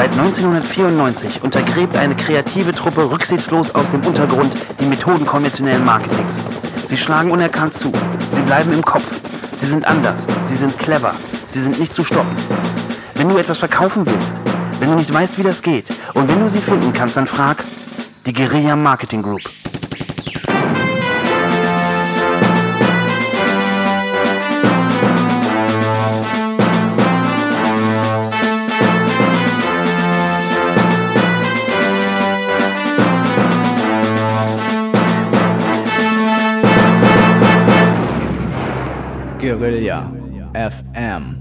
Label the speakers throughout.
Speaker 1: Seit 1994 untergräbt eine kreative Truppe rücksichtslos aus dem Untergrund die Methoden konventionellen Marketings. Sie schlagen unerkannt zu. Sie bleiben im Kopf. Sie sind anders. Sie sind clever. Sie sind nicht zu stoppen. Wenn du etwas verkaufen willst, wenn du nicht weißt, wie das geht und wenn du sie finden kannst, dann frag die Guerilla Marketing Group.
Speaker 2: Guerilla FM.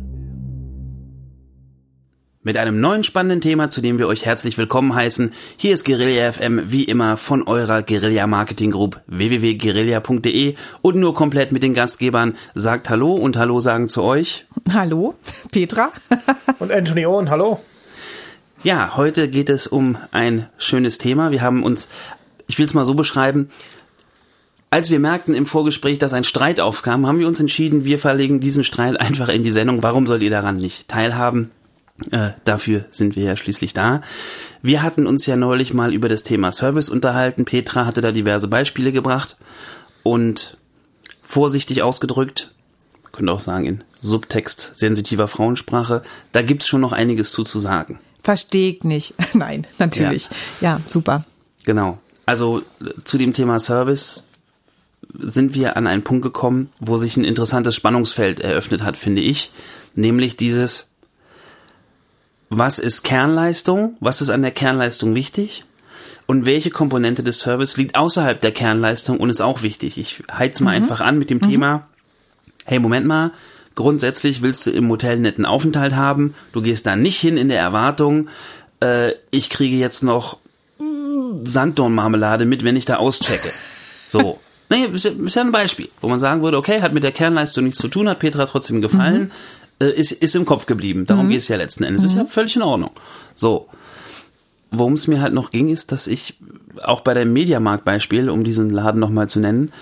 Speaker 3: Mit einem neuen spannenden Thema, zu dem wir euch herzlich willkommen heißen. Hier ist Guerilla FM, wie immer von eurer Guerilla Marketing Group www.guerilla.de und nur komplett mit den Gastgebern. Sagt Hallo und Hallo sagen zu euch.
Speaker 4: Hallo, Petra.
Speaker 5: Und Anthony Owen, hallo.
Speaker 3: Ja, heute geht es um ein schönes Thema. Wir haben uns, ich will es mal so beschreiben, als wir merkten im Vorgespräch, dass ein Streit aufkam, haben wir uns entschieden, wir verlegen diesen Streit einfach in die Sendung. Warum sollt ihr daran nicht teilhaben? Dafür sind wir ja schließlich da. Wir hatten uns ja neulich mal über das Thema Service unterhalten. Petra hatte da diverse Beispiele gebracht und vorsichtig ausgedrückt, man könnte auch sagen in Subtext sensitiver Frauensprache, da gibt's schon noch einiges zu sagen.
Speaker 4: Verstehe ich nicht. Nein, natürlich. Ja, super.
Speaker 3: Genau. Also zu dem Thema Service sind wir an einen Punkt gekommen, wo sich ein interessantes Spannungsfeld eröffnet hat, finde ich. Nämlich dieses, was ist Kernleistung? Was ist an der Kernleistung wichtig? Und welche Komponente des Service liegt außerhalb der Kernleistung und ist auch wichtig? Ich heiz mal einfach an mit dem Thema, hey, Moment mal, grundsätzlich willst du im Hotel einen netten Aufenthalt haben, du gehst da nicht hin in der Erwartung, ich kriege jetzt noch Sanddornmarmelade mit, wenn ich da auschecke. So. Nee, ist ja ein Beispiel, wo man sagen würde, okay, hat mit der Kernleistung nichts zu tun, hat Petra trotzdem gefallen, ist im Kopf geblieben. Darum geht es ja letzten Endes. Ist ja völlig in Ordnung. So. Worum es mir halt noch ging, ist, dass ich auch bei dem Mediamarkt-Beispiel, um diesen Laden nochmal zu nennen,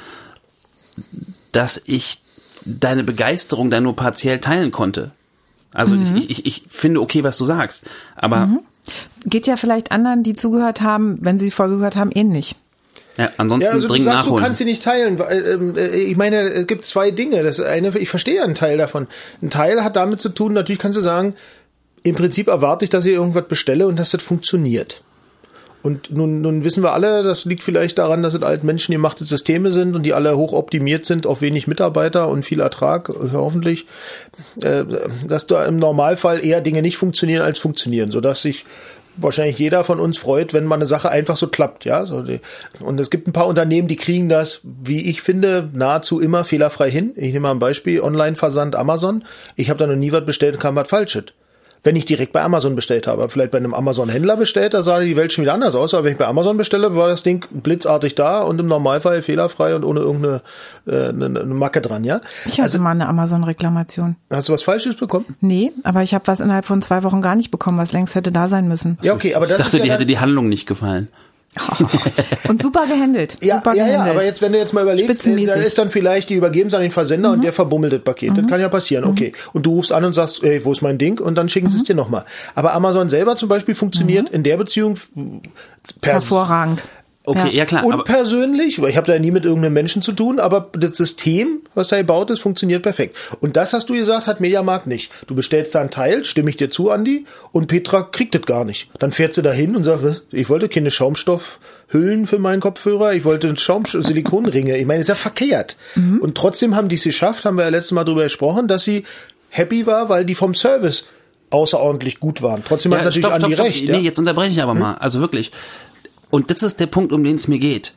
Speaker 3: dass ich deine Begeisterung da nur partiell teilen konnte. Also ich finde okay, was du sagst, aber
Speaker 4: geht ja vielleicht anderen, die zugehört haben, wenn sie die Folge gehört haben, ähnlich.
Speaker 3: Ja, ansonsten
Speaker 5: also
Speaker 3: dringend
Speaker 5: du sagst,
Speaker 3: nachholen.
Speaker 5: Du kannst sie nicht teilen. Ich meine, es gibt zwei Dinge. Das eine, ich verstehe einen Teil davon. Ein Teil hat damit zu tun, natürlich kannst du sagen, im Prinzip erwarte ich, dass ich irgendwas bestelle und dass das funktioniert. Und nun wissen wir alle, das liegt vielleicht daran, dass es alt menschengemachte Systeme sind und die alle hoch optimiert sind auf wenig Mitarbeiter und viel Ertrag, hoffentlich, dass da im Normalfall eher Dinge nicht funktionieren als funktionieren, sodass sich wahrscheinlich jeder von uns freut, wenn mal eine Sache einfach so klappt, ja. Und es gibt ein paar Unternehmen, die kriegen das, wie ich finde, nahezu immer fehlerfrei hin. Ich nehme mal ein Beispiel, Online-Versand Amazon. Ich habe da noch nie was bestellt und kam was Falsches. Wenn ich direkt bei Amazon bestellt habe, vielleicht bei einem Amazon-Händler bestellt, da sah die Welt schon wieder anders aus. Aber wenn ich bei Amazon bestelle, war das Ding blitzartig da und im Normalfall fehlerfrei und ohne irgendeine eine Macke dran, ja?
Speaker 4: Ich hatte mal eine Amazon-Reklamation.
Speaker 5: Hast du was Falsches bekommen?
Speaker 4: Nee, aber ich habe was innerhalb von 2 Wochen gar nicht bekommen, was längst hätte da sein müssen.
Speaker 5: Ja, okay, aber das
Speaker 3: ich dachte,
Speaker 5: ist ja
Speaker 3: dir hätte die Handlung nicht gefallen.
Speaker 4: Und super gehandelt.
Speaker 5: Ja,
Speaker 4: super gehandelt.
Speaker 5: aber jetzt, wenn du jetzt mal überlegst, da ist dann vielleicht, die übergeben es an den Versender und der verbummelt das Paket. Das kann ja passieren, okay. Und du rufst an und sagst, ey, wo ist mein Ding? Und dann schicken sie es dir nochmal. Aber Amazon selber zum Beispiel funktioniert in der Beziehung
Speaker 4: hervorragend.
Speaker 3: Okay, ja klar.
Speaker 5: Unpersönlich, weil ich habe da nie mit irgendeinem Menschen zu tun, aber das System, was da gebaut ist, funktioniert perfekt. Und das, hast du gesagt, hat Mediamarkt nicht. Du bestellst da einen Teil, stimme ich dir zu, Andi, und Petra kriegt das gar nicht. Dann fährt sie da hin und sagt, ich wollte keine Schaumstoffhüllen für meinen Kopfhörer, ich wollte Silikonringe. Ich meine, ist ja verkehrt. Und trotzdem haben die es geschafft, haben wir ja letztes Mal drüber gesprochen, dass sie happy war, weil die vom Service außerordentlich gut waren. Trotzdem hat natürlich Andi recht.
Speaker 3: Nee, jetzt unterbreche ich aber mal. Also wirklich. Und das ist der Punkt, um den es mir geht.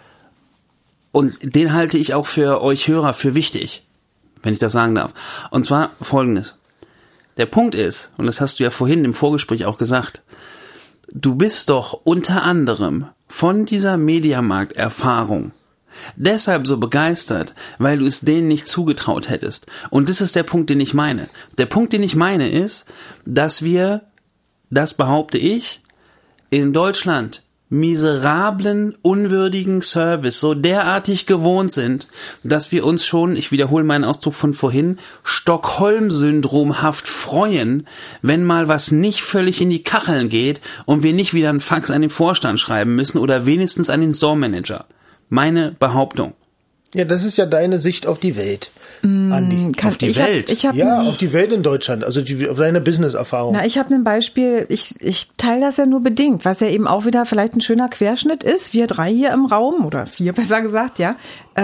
Speaker 3: Und den halte ich auch für euch Hörer für wichtig, wenn ich das sagen darf. Und zwar Folgendes. Der Punkt ist, und das hast du ja vorhin im Vorgespräch auch gesagt, du bist doch unter anderem von dieser Mediamarkt-Erfahrung deshalb so begeistert, weil du es denen nicht zugetraut hättest. Und das ist der Punkt, den ich meine. Der Punkt, den ich meine, ist, dass wir, das behaupte ich, in Deutschland miserablen, unwürdigen Service so derartig gewohnt sind, dass wir uns schon, ich wiederhole meinen Ausdruck von vorhin, Stockholm-Syndromhaft freuen, wenn mal was nicht völlig in die Kacheln geht und wir nicht wieder einen Fax an den Vorstand schreiben müssen oder wenigstens an den Store-Manager. Meine Behauptung.
Speaker 5: Ja, das ist ja deine Sicht auf die Welt, Andi.
Speaker 3: Auf die Welt?
Speaker 5: Auf die Welt in Deutschland, also auf deine Business-Erfahrung.
Speaker 4: Na, ich habe ein Beispiel, ich teile das ja nur bedingt, was ja eben auch wieder vielleicht ein schöner Querschnitt ist, wir 3 hier im Raum, oder 4 besser gesagt, ja,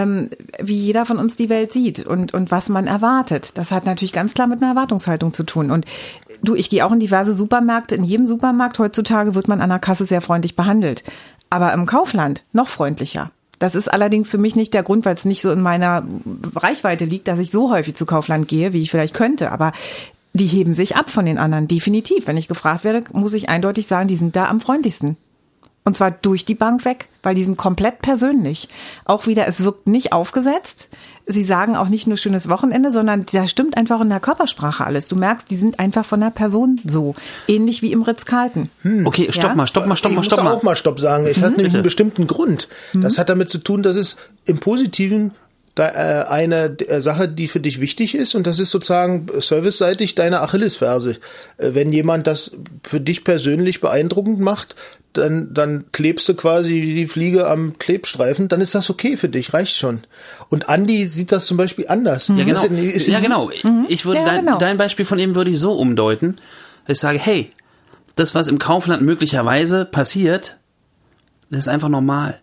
Speaker 4: wie jeder von uns die Welt sieht und was man erwartet. Das hat natürlich ganz klar mit einer Erwartungshaltung zu tun. Und du, ich gehe auch in diverse Supermärkte, in jedem Supermarkt heutzutage wird man an der Kasse sehr freundlich behandelt. Aber im Kaufland noch freundlicher. Das ist allerdings für mich nicht der Grund, weil es nicht so in meiner Reichweite liegt, dass ich so häufig zu Kaufland gehe, wie ich vielleicht könnte. Aber die heben sich ab von den anderen, definitiv. Wenn ich gefragt werde, muss ich eindeutig sagen, die sind da am freundlichsten. Und zwar durch die Bank weg, weil die sind komplett persönlich. Auch wieder, es wirkt nicht aufgesetzt. Sie sagen auch nicht nur schönes Wochenende, sondern da stimmt einfach in der Körpersprache alles. Du merkst, die sind einfach von der Person so. Ähnlich wie im Ritz-Carlton.
Speaker 3: Okay, stopp mal.
Speaker 5: Ich muss da auch mal Stopp sagen. Es hat nämlich einen bestimmten Grund. Das hat damit zu tun, dass es im Positiven eine Sache, die für dich wichtig ist, und das ist sozusagen serviceseitig deine Achillesferse. Wenn jemand das für dich persönlich beeindruckend macht, dann klebst du quasi wie die Fliege am Klebstreifen, dann ist das okay für dich, reicht schon. Und Andi sieht das zum Beispiel anders.
Speaker 3: Ja, genau. Ich würde dein Beispiel von eben würde ich so umdeuten, dass ich sage, hey, das, was im Kaufland möglicherweise passiert, das ist einfach normal.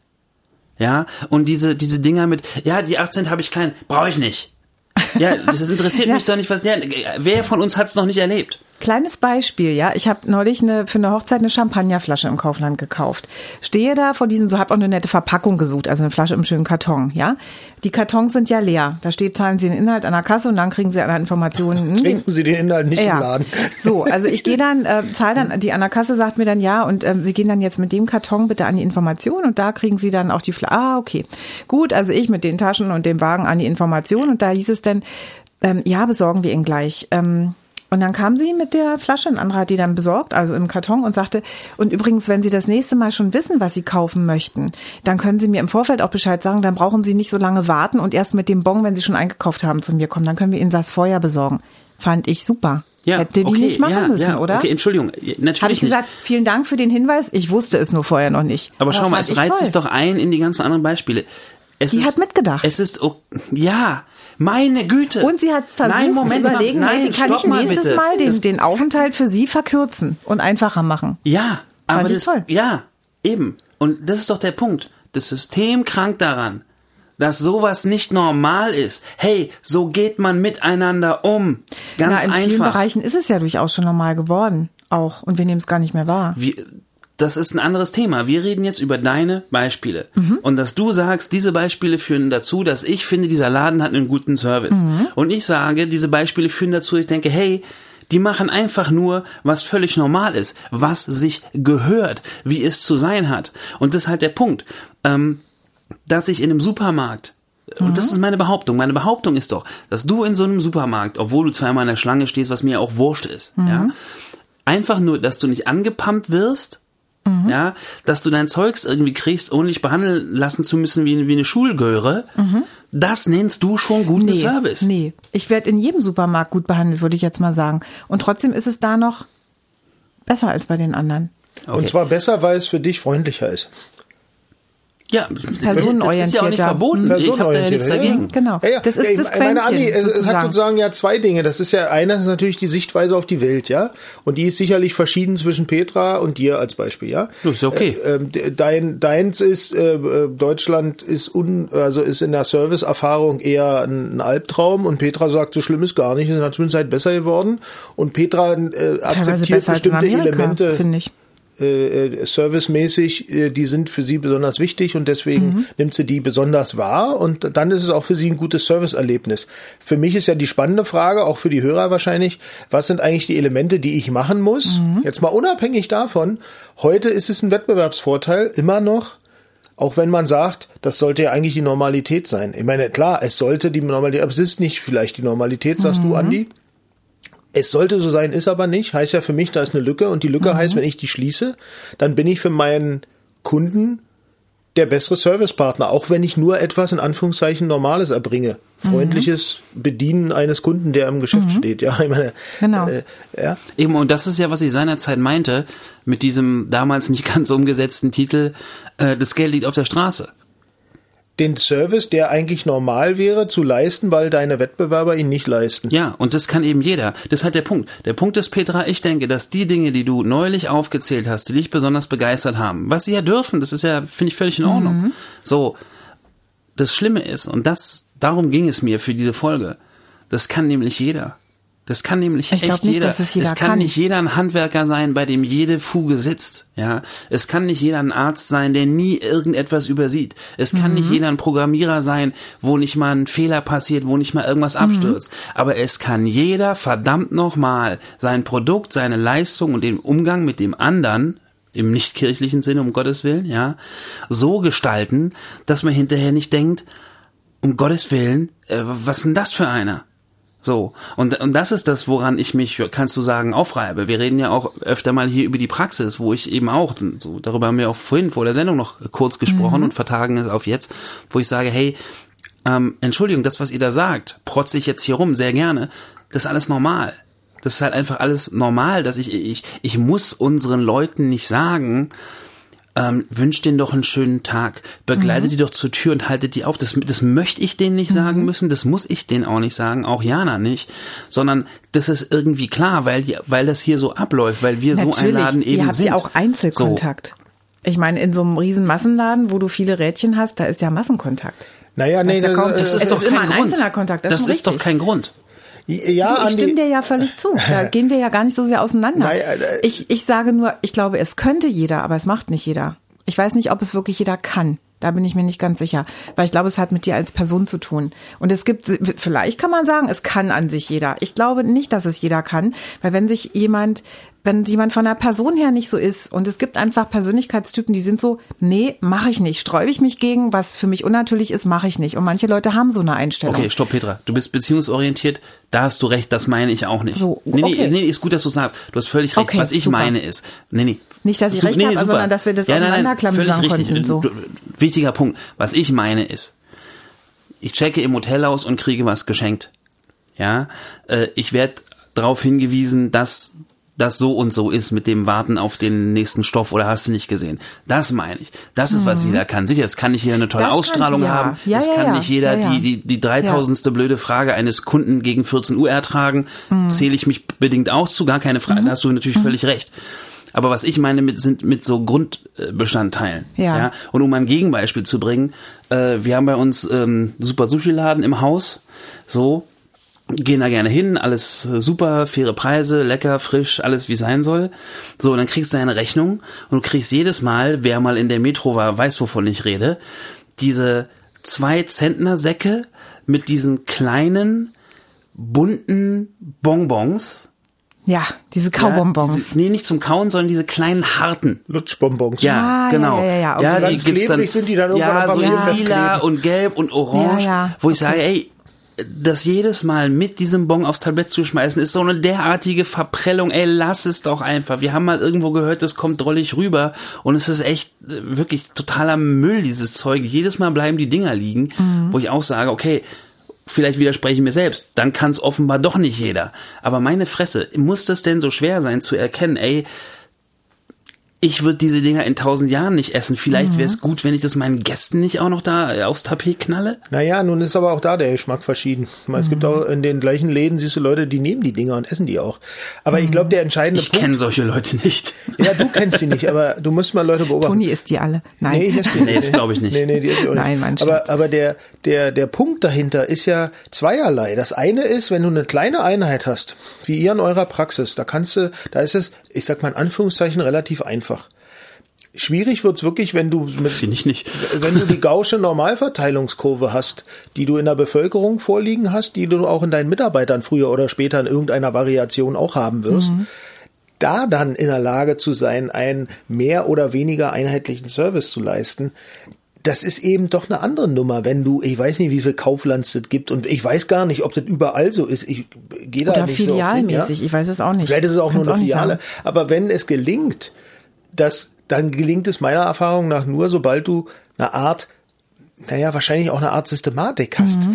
Speaker 3: Ja, und diese Dinger mit, ja, die 8 Cent habe ich klein, brauche ich nicht. Ja, das interessiert mich doch nicht, wer von uns hat es noch nicht erlebt?
Speaker 4: Kleines Beispiel, ja. Ich habe neulich für eine Hochzeit eine Champagnerflasche im Kaufland gekauft. Stehe da vor diesen, habe auch eine nette Verpackung gesucht, also eine Flasche im schönen Karton, ja. Die Kartons sind ja leer. Da steht, zahlen Sie den Inhalt an der Kasse und dann kriegen Sie alle Informationen.
Speaker 5: Trinken Sie den Inhalt nicht im Laden.
Speaker 4: So, also ich gehe dann, zahle dann, die an der Kasse sagt mir dann ja und Sie gehen dann jetzt mit dem Karton bitte an die Information und da kriegen Sie dann auch die Flasche. Ah, okay. Gut, also ich mit den Taschen und dem Wagen an die Information und da hieß es dann, ja, besorgen wir ihn gleich. Und dann kam sie mit der Flasche, ein anderer hat die dann besorgt, also im Karton, und sagte, und übrigens, wenn Sie das nächste Mal schon wissen, was Sie kaufen möchten, dann können Sie mir im Vorfeld auch Bescheid sagen, dann brauchen Sie nicht so lange warten und erst mit dem Bon, wenn Sie schon eingekauft haben, zu mir kommen. Dann können wir Ihnen das vorher besorgen. Fand ich super.
Speaker 3: Ja,
Speaker 4: hätte die nicht machen müssen, oder?
Speaker 3: Okay, Entschuldigung, natürlich
Speaker 4: habe ich gesagt, vielen Dank für den Hinweis, ich wusste es nur vorher noch nicht.
Speaker 3: Aber schau mal, es reizt sich doch ein in die ganzen anderen Beispiele.
Speaker 4: Die hat mitgedacht.
Speaker 3: Es ist, ja, meine Güte.
Speaker 4: Und sie hat versucht zu überlegen, wie kann ich nächstes Mal den Aufenthalt für sie verkürzen und einfacher machen.
Speaker 3: Ja, aber
Speaker 4: das toll.
Speaker 3: Ja, eben. Und das ist doch der Punkt. Das System krankt daran, dass sowas nicht normal ist. Hey, so geht man miteinander um. Ganz einfach.
Speaker 4: In vielen Bereichen ist es ja durchaus schon normal geworden. Auch. Und wir nehmen es gar nicht mehr wahr.
Speaker 3: Das ist ein anderes Thema. Wir reden jetzt über deine Beispiele. Und dass du sagst, diese Beispiele führen dazu, dass ich finde, dieser Laden hat einen guten Service. Und ich sage, diese Beispiele führen dazu, ich denke, hey, die machen einfach nur, was völlig normal ist, was sich gehört, wie es zu sein hat. Und das ist halt der Punkt, dass ich in einem Supermarkt, und das ist meine Behauptung ist doch, dass du in so einem Supermarkt, obwohl du zweimal in der Schlange stehst, was mir auch wurscht ist, ja, einfach nur, dass du nicht angepumpt wirst, ja, dass du dein Zeugs irgendwie kriegst, ohne dich behandeln lassen zu müssen wie eine Schulgöre, das nennst du schon guten Service.
Speaker 4: Nee, ich werde in jedem Supermarkt gut behandelt, würde ich jetzt mal sagen. Und trotzdem ist es da noch besser als bei den anderen.
Speaker 5: Okay. Und zwar besser, weil es für dich freundlicher ist.
Speaker 3: Ja,
Speaker 4: personenorientierter.
Speaker 3: Das ist ja auch nicht verboten. Ich habe da ja nichts dagegen.
Speaker 4: Ja, genau.
Speaker 5: Ja,
Speaker 4: das ist das
Speaker 5: meine Andi,
Speaker 4: Quäntchen,
Speaker 5: es hat sozusagen ja 2 Dinge. Das ist ja eine, das ist natürlich die Sichtweise auf die Welt, ja. Und die ist sicherlich verschieden zwischen Petra und dir als Beispiel, ja.
Speaker 3: Das ist okay.
Speaker 5: Deins ist, Deutschland ist ist in der Serviceerfahrung eher ein Albtraum, und Petra sagt, so schlimm ist gar nicht, es ist in der Zwischenzeit besser geworden. Und Petra akzeptiert bestimmte Elemente,
Speaker 4: finde ich.
Speaker 5: Servicemäßig, die sind für sie besonders wichtig, und deswegen nimmt sie die besonders wahr, und dann ist es auch für sie ein gutes Serviceerlebnis. Für mich ist ja die spannende Frage, auch für die Hörer wahrscheinlich, was sind eigentlich die Elemente, die ich machen muss? Jetzt mal unabhängig davon, heute ist es ein Wettbewerbsvorteil, immer noch, auch wenn man sagt, das sollte ja eigentlich die Normalität sein. Ich meine, klar, es sollte die Normalität, aber es ist nicht vielleicht die Normalität, sagst du, Andi? Es sollte so sein, ist aber nicht. Heißt ja für mich, da ist eine Lücke, und die Lücke heißt, wenn ich die schließe, dann bin ich für meinen Kunden der bessere Servicepartner, auch wenn ich nur etwas in Anführungszeichen Normales erbringe. Freundliches Bedienen eines Kunden, der im Geschäft steht. Ja, ich meine,
Speaker 4: Genau.
Speaker 5: ja.
Speaker 3: Eben, und das ist ja, was ich seinerzeit meinte, mit diesem damals nicht ganz umgesetzten Titel, das Geld liegt auf der Straße.
Speaker 5: Den Service, der eigentlich normal wäre, zu leisten, weil deine Wettbewerber ihn nicht leisten.
Speaker 3: Ja, und das kann eben jeder. Das ist halt der Punkt. Der Punkt ist, Petra, ich denke, dass die Dinge, die du neulich aufgezählt hast, die dich besonders begeistert haben, was sie ja dürfen, das ist ja, finde ich, völlig in Ordnung. So, das Schlimme ist, und darum ging es mir für diese Folge, das kann nämlich jeder. Das kann nämlich
Speaker 4: Ich glaub
Speaker 3: echt
Speaker 4: nicht,
Speaker 3: jeder.
Speaker 4: dass es jeder
Speaker 3: es kann
Speaker 4: kann.
Speaker 3: nicht jeder ein Handwerker sein, bei dem jede Fuge sitzt. Ja, es kann nicht jeder ein Arzt sein, der nie irgendetwas übersieht. Es kann nicht jeder ein Programmierer sein, wo nicht mal ein Fehler passiert, wo nicht mal irgendwas abstürzt. Aber es kann jeder verdammt nochmal sein Produkt, seine Leistung und den Umgang mit dem anderen im nicht kirchlichen Sinne, um Gottes Willen, ja, so gestalten, dass man hinterher nicht denkt, um Gottes Willen, was ist denn das für einer? So, und das ist das, woran ich mich, kannst du sagen, aufreibe. Wir reden ja auch öfter mal hier über die Praxis, wo ich eben auch, so, darüber haben wir auch vorhin vor der Sendung noch kurz gesprochen und vertagen es auf jetzt, wo ich sage, hey, Entschuldigung, das, was ihr da sagt, protze ich jetzt hier rum, sehr gerne, das ist alles normal. Das ist halt einfach alles normal, dass ich muss unseren Leuten nicht sagen, wünscht denen doch einen schönen Tag, begleitet die doch zur Tür und haltet die auf. Das möchte ich denen nicht sagen müssen, das muss ich denen auch nicht sagen, auch Jana nicht, sondern das ist irgendwie klar, weil das hier so abläuft, weil wir so ein Laden eben
Speaker 4: ihr habt
Speaker 3: sind.
Speaker 4: ja auch Einzelkontakt. So. Ich meine, in so einem riesen Massenladen, wo du viele Rädchen hast, da ist ja Massenkontakt.
Speaker 5: Naja, nee,
Speaker 3: Das ist doch
Speaker 4: immer
Speaker 3: kein
Speaker 4: ein
Speaker 3: Grund.
Speaker 4: einzelner Kontakt,
Speaker 3: Das ist doch kein Grund.
Speaker 5: ja,
Speaker 4: Ich stimme dir ja völlig zu. Da gehen wir ja gar nicht so sehr auseinander. Ich sage nur, ich glaube, es könnte jeder, aber es macht nicht jeder. Ich weiß nicht, ob es wirklich jeder kann. Da bin ich mir nicht ganz sicher. Weil ich glaube, es hat mit dir als Person zu tun. Und es gibt, vielleicht kann man sagen, es kann an sich jeder. Ich glaube nicht, dass es jeder kann. Weil wenn jemand von der Person her nicht so ist und es gibt einfach Persönlichkeitstypen, die sind so, nee, mache ich nicht. Sträube ich mich gegen, was für mich unnatürlich ist, mache ich nicht. Und manche Leute haben so eine Einstellung.
Speaker 3: Okay, stopp, Petra. Du bist beziehungsorientiert. Da hast du recht, das meine ich auch nicht.
Speaker 4: So, okay.
Speaker 3: Nee, ist gut, dass du sagst. Du hast völlig recht.
Speaker 4: Okay,
Speaker 3: was ich
Speaker 4: super.
Speaker 3: meine ist, nee.
Speaker 4: Nicht, dass ich recht habe,
Speaker 3: super.
Speaker 4: sondern dass wir das auseinanderklamüsern
Speaker 3: völlig richtig.
Speaker 4: konnten. So.
Speaker 3: Wichtiger Punkt. Was ich meine ist, ich checke im Hotel aus und kriege was geschenkt. Ja, ich werde darauf hingewiesen, dass das so und so ist mit dem Warten auf den nächsten Stoff oder hast du nicht gesehen. Das meine ich. Das ist, was jeder kann. Sicher, es kann nicht jeder eine tolle Ausstrahlung haben. Es kann nicht jeder die 3000. blöde Frage eines Kunden gegen 14 Uhr ertragen. Zähle ich mich bedingt auch zu, gar keine Frage. Da hast du natürlich völlig recht. Aber was ich meine sind mit so Grundbestandteilen. Ja. Und um ein Gegenbeispiel zu bringen, wir haben bei uns super Sushi-Laden im Haus, so, gehen da gerne hin, alles super, faire Preise, lecker, frisch, alles wie sein soll. So, und dann kriegst du eine Rechnung und du kriegst jedes Mal, wer mal in der Metro war, weiß, wovon ich rede, diese 2-Zentner-Säcke mit diesen kleinen, bunten Bonbons.
Speaker 4: Ja, diese Kaubonbons.
Speaker 3: Nee, nicht zum Kauen, sondern diese kleinen harten.
Speaker 5: Lutschbonbons.
Speaker 3: Ja, genau.
Speaker 4: Ja,
Speaker 5: ja, die gibt's dann, sind die dann irgendwann
Speaker 3: so in lila und gelb und orange, wo ich sage, ey, das jedes Mal mit diesem Bon aufs Tablett zu schmeißen, ist so eine derartige Verprellung. Ey, lass es doch einfach. Wir haben mal irgendwo gehört, das kommt drollig rüber und es ist echt wirklich totaler Müll, dieses Zeug. Jedes Mal bleiben die Dinger liegen, wo ich auch sage, okay, vielleicht widerspreche ich mir selbst, dann kann es offenbar doch nicht jeder. Aber meine Fresse, muss das denn so schwer sein zu erkennen, ey, ich würde diese Dinger in 1000 Jahren nicht essen. Vielleicht wäre es gut, wenn ich das meinen Gästen nicht auch noch da aufs Tapet knalle.
Speaker 5: Naja, nun ist aber auch da der Geschmack verschieden. Es gibt auch in den gleichen Läden, siehst du Leute, die nehmen die Dinger und essen die auch. Aber ich glaube, der entscheidende Punkt...
Speaker 3: Ich kenne solche Leute nicht.
Speaker 5: Ja, du kennst die nicht, aber du musst mal Leute beobachten.
Speaker 4: Toni isst die alle. Nein.
Speaker 5: Nee,
Speaker 3: das glaube ich nicht.
Speaker 5: Nee, die isst die auch nicht.
Speaker 4: Nein, mein
Speaker 5: aber der Punkt dahinter ist ja zweierlei. Das eine ist, wenn du eine kleine Einheit hast, wie ihr in eurer Praxis, da ist es, ich sag mal in Anführungszeichen, relativ einfach. Schwierig wird's wirklich, wenn du
Speaker 3: finde ich nicht.
Speaker 5: Wenn du die Gaußsche Normalverteilungskurve hast, die du in der Bevölkerung vorliegen hast, die du auch in deinen Mitarbeitern früher oder später in irgendeiner Variation auch haben wirst, da dann in der Lage zu sein, einen mehr oder weniger einheitlichen Service zu leisten, das ist eben doch eine andere Nummer, wenn du, ich weiß nicht, wie viel Kauflands es gibt und ich weiß gar nicht, ob das überall so ist. Ich gehe da
Speaker 4: oder
Speaker 5: nicht so
Speaker 4: filialmäßig, ich weiß es auch nicht.
Speaker 5: Vielleicht ist es auch nur eine Filiale. Aber wenn es gelingt, dass dann gelingt es meiner Erfahrung nach nur, sobald du eine Art, wahrscheinlich auch eine Art Systematik hast,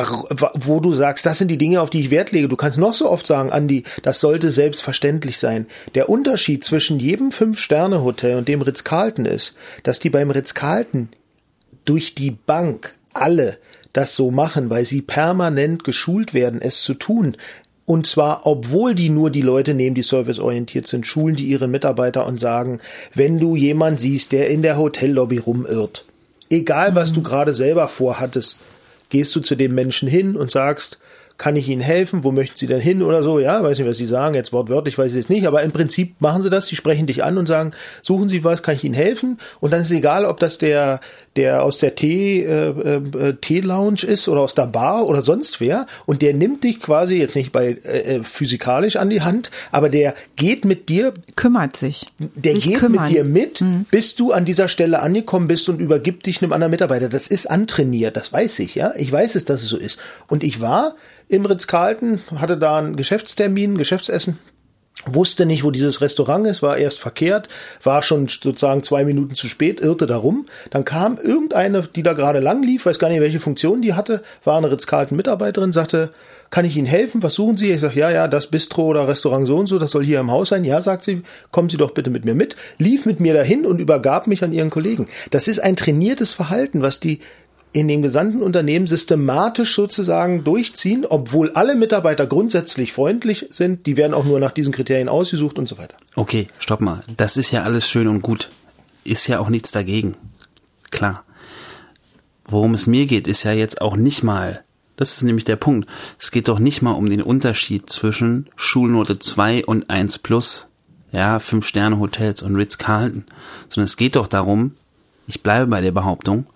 Speaker 5: wo du sagst, das sind die Dinge, auf die ich Wert lege. Du kannst noch so oft sagen, Andi, das sollte selbstverständlich sein. Der Unterschied zwischen jedem 5-Sterne-Hotel und dem Ritz-Carlton ist, dass die beim Ritz-Carlton durch die Bank alle das so machen, weil sie permanent geschult werden, es zu tun. Und zwar, obwohl die nur die Leute nehmen, die serviceorientiert sind, schulen die ihre Mitarbeiter und sagen, wenn du jemanden siehst, der in der Hotellobby rumirrt, egal was du gerade selber vorhattest, gehst du zu dem Menschen hin und sagst, kann ich Ihnen helfen? Wo möchten Sie denn hin oder so? Ja, weiß nicht, was Sie sagen, jetzt wortwörtlich weiß ich es nicht, aber im Prinzip machen Sie das, Sie sprechen dich an und sagen, suchen Sie was, kann ich Ihnen helfen? Und dann ist es egal, ob das der aus der Tee-Lounge ist oder aus der Bar oder sonst wer, und der nimmt dich quasi jetzt nicht physikalisch an die Hand, aber der geht mit dir,
Speaker 4: kümmert sich.
Speaker 5: Der geht mit dir mit, bis du an dieser Stelle angekommen bist und übergibt dich einem anderen Mitarbeiter. Das ist antrainiert, das weiß ich, ja. Ich weiß es, dass es so ist. Und ich war im Ritz-Carlton, hatte da einen Geschäftstermin, Geschäftsessen, wusste nicht, wo dieses Restaurant ist, war erst verkehrt, war schon sozusagen 2 Minuten zu spät, irrte da rum. Dann kam irgendeine, die da gerade lang lief, weiß gar nicht, welche Funktion die hatte, war eine Ritz-Carlton-Mitarbeiterin, sagte, kann ich Ihnen helfen? Was suchen Sie? Ich sage, ja, das Bistro oder Restaurant so und so, das soll hier im Haus sein. Ja, sagt sie, kommen Sie doch bitte mit mir mit. Lief mit mir dahin und übergab mich an Ihren Kollegen. Das ist ein trainiertes Verhalten, was die in dem gesamten Unternehmen systematisch sozusagen durchziehen, obwohl alle Mitarbeiter grundsätzlich freundlich sind, die werden auch nur nach diesen Kriterien ausgesucht und so weiter.
Speaker 3: Okay, stopp mal. Das ist ja alles schön und gut. Ist ja auch nichts dagegen. Klar. Worum es mir geht, ist ja jetzt auch nicht mal, das ist nämlich der Punkt, es geht doch nicht mal um den Unterschied zwischen Schulnote 2 und 1+, ja, 5-Sterne-Hotels und Ritz-Carlton, sondern es geht doch darum, ich bleibe bei der Behauptung,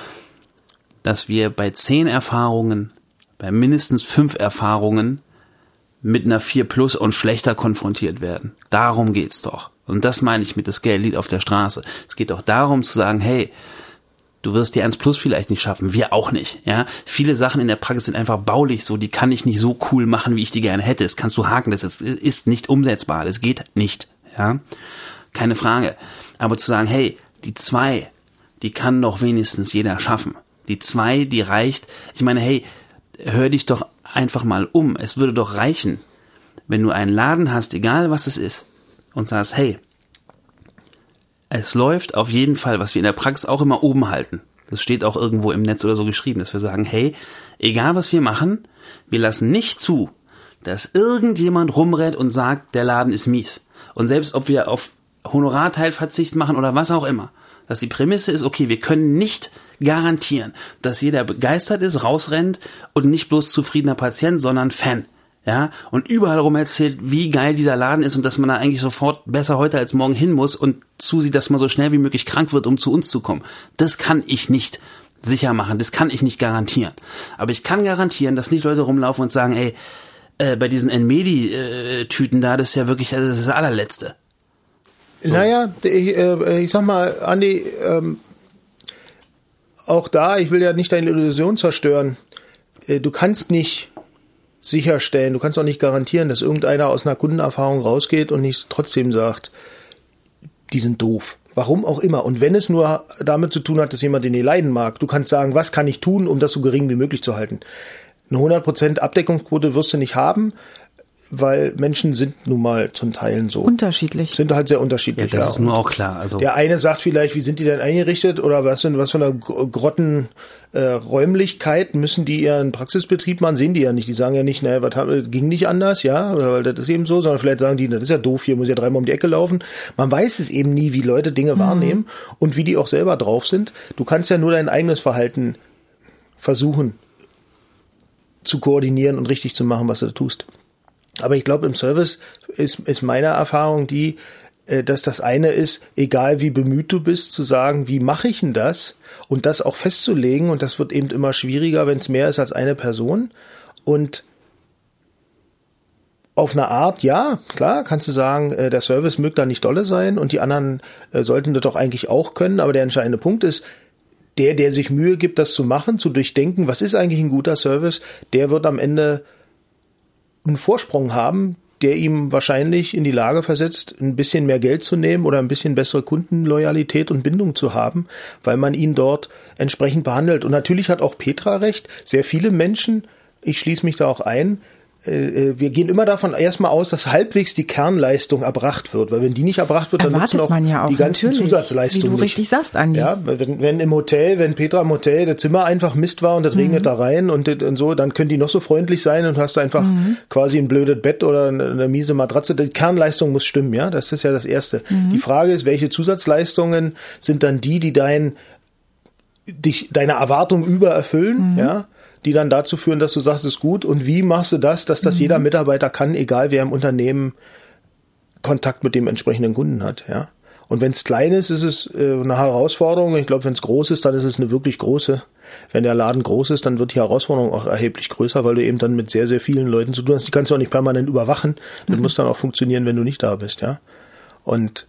Speaker 3: dass wir bei 10 Erfahrungen, bei mindestens 5 Erfahrungen mit einer 4+ und schlechter konfrontiert werden. Darum geht's doch. Und das meine ich mit das Geld liegt auf der Straße. Es geht doch darum zu sagen, hey, du wirst die 1+ vielleicht nicht schaffen, wir auch nicht. Ja, viele Sachen in der Praxis sind einfach baulich so, die kann ich nicht so cool machen, wie ich die gerne hätte. Das kannst du haken, das ist nicht umsetzbar, das geht nicht. Ja, keine Frage. Aber zu sagen, hey, die 2, die kann doch wenigstens jeder schaffen. Die 2, die reicht. Ich meine, hey, hör dich doch einfach mal um. Es würde doch reichen, wenn du einen Laden hast, egal was es ist, und sagst, hey, es läuft auf jeden Fall, was wir in der Praxis auch immer oben halten. Das steht auch irgendwo im Netz oder so geschrieben, dass wir sagen, hey, egal was wir machen, wir lassen nicht zu, dass irgendjemand rumrennt und sagt, der Laden ist mies. Und selbst ob wir auf Honorarteilverzicht machen oder was auch immer, dass die Prämisse ist, okay, wir können nicht garantieren, dass jeder begeistert ist, rausrennt und nicht bloß zufriedener Patient, sondern Fan. Ja, und überall rum erzählt, wie geil dieser Laden ist und dass man da eigentlich sofort besser heute als morgen hin muss und zusieht, dass man so schnell wie möglich krank wird, um zu uns zu kommen. Das kann ich nicht sicher machen, das kann ich nicht garantieren. Aber ich kann garantieren, dass nicht Leute rumlaufen und sagen, ey, bei diesen Enmedi-Tüten da, das ist ja wirklich das allerletzte. So.
Speaker 5: Naja, ich sag mal, Andi, auch da, ich will ja nicht deine Illusion zerstören. Du kannst nicht sicherstellen, du kannst auch nicht garantieren, dass irgendeiner aus einer Kundenerfahrung rausgeht und nicht trotzdem sagt, die sind doof. Warum auch immer. Und wenn es nur damit zu tun hat, dass jemand den nicht leiden mag, du kannst sagen, was kann ich tun, um das so gering wie möglich zu halten. Eine 100% Abdeckungsquote wirst du nicht haben, weil Menschen sind nun mal zum Teil so.
Speaker 4: Unterschiedlich.
Speaker 5: Sind halt sehr unterschiedlich.
Speaker 3: Ja, das ist nur auch klar. Also
Speaker 5: der eine sagt vielleicht, wie sind die denn eingerichtet oder was für eine Grotten Räumlichkeit müssen die ihren Praxisbetrieb machen? Sehen die ja nicht. Die sagen ja nicht, naja, ging nicht anders, ja, weil das ist eben so, sondern vielleicht sagen die, das ist ja doof, hier muss ja 3-mal um die Ecke laufen. Man weiß es eben nie, wie Leute Dinge wahrnehmen und wie die auch selber drauf sind. Du kannst ja nur dein eigenes Verhalten versuchen zu koordinieren und richtig zu machen, was du tust. Aber ich glaube, im Service ist meine Erfahrung die, dass das eine ist, egal wie bemüht du bist, zu sagen, wie mache ich denn das? Und das auch festzulegen. Und das wird eben immer schwieriger, wenn es mehr ist als eine Person. Und auf eine Art, ja, klar, kannst du sagen, der Service möge da nicht dolle sein und die anderen sollten das doch eigentlich auch können. Aber der entscheidende Punkt ist, der sich Mühe gibt, das zu machen, zu durchdenken, was ist eigentlich ein guter Service, der wird am Ende einen Vorsprung haben, der ihm wahrscheinlich in die Lage versetzt, ein bisschen mehr Geld zu nehmen oder ein bisschen bessere Kundenloyalität und Bindung zu haben, weil man ihn dort entsprechend behandelt. Und natürlich hat auch Petra recht, sehr viele Menschen, ich schließe mich da auch ein, wir gehen immer davon erstmal aus, dass halbwegs die Kernleistung erbracht wird, weil wenn die nicht erbracht wird, dann nutzen auch die ganzen Zusatzleistungen
Speaker 4: nicht. Wie du
Speaker 5: nicht.
Speaker 4: richtig sagst, Andi.
Speaker 5: Ja, wenn Petra im Hotel das Zimmer einfach Mist war und das regnet da rein und so, dann können die noch so freundlich sein und hast einfach quasi ein blödes Bett oder eine miese Matratze. Die Kernleistung muss stimmen, ja, das ist ja das Erste. Die Frage ist, welche Zusatzleistungen sind dann die deine Erwartung übererfüllen, ja, die dann dazu führen, dass du sagst, es ist gut. Und wie machst du das, dass das jeder Mitarbeiter kann, egal wer im Unternehmen Kontakt mit dem entsprechenden Kunden hat, ja. Und wenn es klein ist, ist es eine Herausforderung. Ich glaube, wenn es groß ist, dann ist es eine wirklich große. Wenn der Laden groß ist, dann wird die Herausforderung auch erheblich größer, weil du eben dann mit sehr, sehr vielen Leuten zu tun hast. Die kannst du auch nicht permanent überwachen. Das muss dann auch funktionieren, wenn du nicht da bist, ja. Und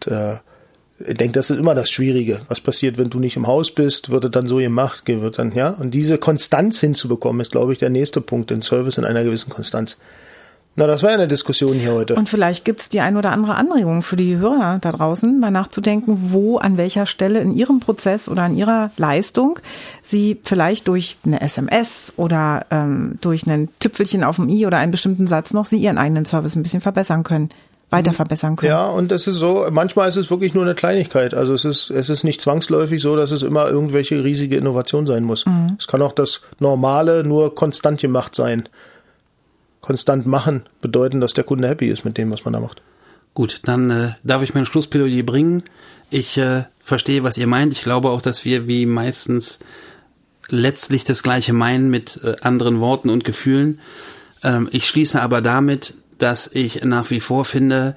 Speaker 5: ich denke, das ist immer das Schwierige. Was passiert, wenn du nicht im Haus bist? Wird es dann so gemacht? Wird dann, ja? Und diese Konstanz hinzubekommen, ist, glaube ich, der nächste Punkt. Den Service in einer gewissen Konstanz. Na, das war ja eine Diskussion hier heute.
Speaker 4: Und vielleicht gibt es die ein oder andere Anregung für die Hörer da draußen, mal nachzudenken, wo, an welcher Stelle in ihrem Prozess oder in ihrer Leistung sie vielleicht durch eine SMS oder durch ein Tüpfelchen auf dem i oder einen bestimmten Satz noch sie ihren eigenen Service ein bisschen verbessern können. Weiter verbessern können.
Speaker 5: Ja, und das ist so, manchmal ist es wirklich nur eine Kleinigkeit. Also es ist nicht zwangsläufig so, dass es immer irgendwelche riesige Innovation sein muss. Es kann auch das Normale nur konstant gemacht sein. Konstant machen bedeuten, dass der Kunde happy ist mit dem, was man da macht.
Speaker 3: Gut, dann darf ich mein Schlussplädoyer bringen. Ich verstehe, was ihr meint. Ich glaube auch, dass wir wie meistens letztlich das Gleiche meinen mit anderen Worten und Gefühlen. Ich schließe aber damit, dass ich nach wie vor finde,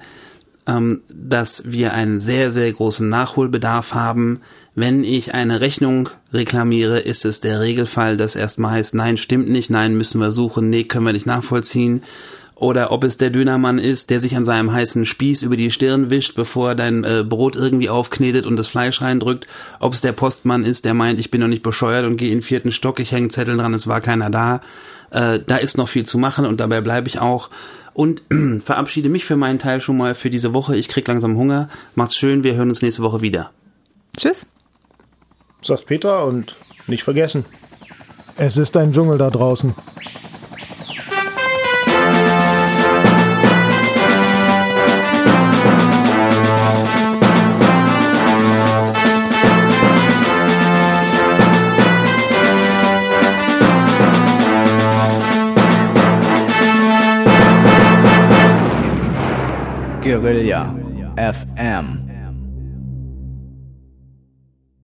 Speaker 3: dass wir einen sehr, sehr großen Nachholbedarf haben. Wenn ich eine Rechnung reklamiere, ist es der Regelfall, dass erstmal heißt, nein, stimmt nicht, nein, müssen wir suchen, nee, können wir nicht nachvollziehen. Oder ob es der Dönermann ist, der sich an seinem heißen Spieß über die Stirn wischt, bevor er dein Brot irgendwie aufknetet und das Fleisch reindrückt. Ob es der Postmann ist, der meint, ich bin noch nicht bescheuert und gehe in den 4. Stock, ich hänge einen Zettel dran, es war keiner da. Da ist noch viel zu machen und dabei bleibe ich auch. Und verabschiede mich für meinen Teil schon mal für diese Woche. Ich krieg langsam Hunger. Macht's schön, wir hören uns nächste Woche wieder.
Speaker 4: Tschüss.
Speaker 5: Sagt Peter und nicht vergessen.
Speaker 6: Es ist ein Dschungel da draußen.
Speaker 2: Guerilla FM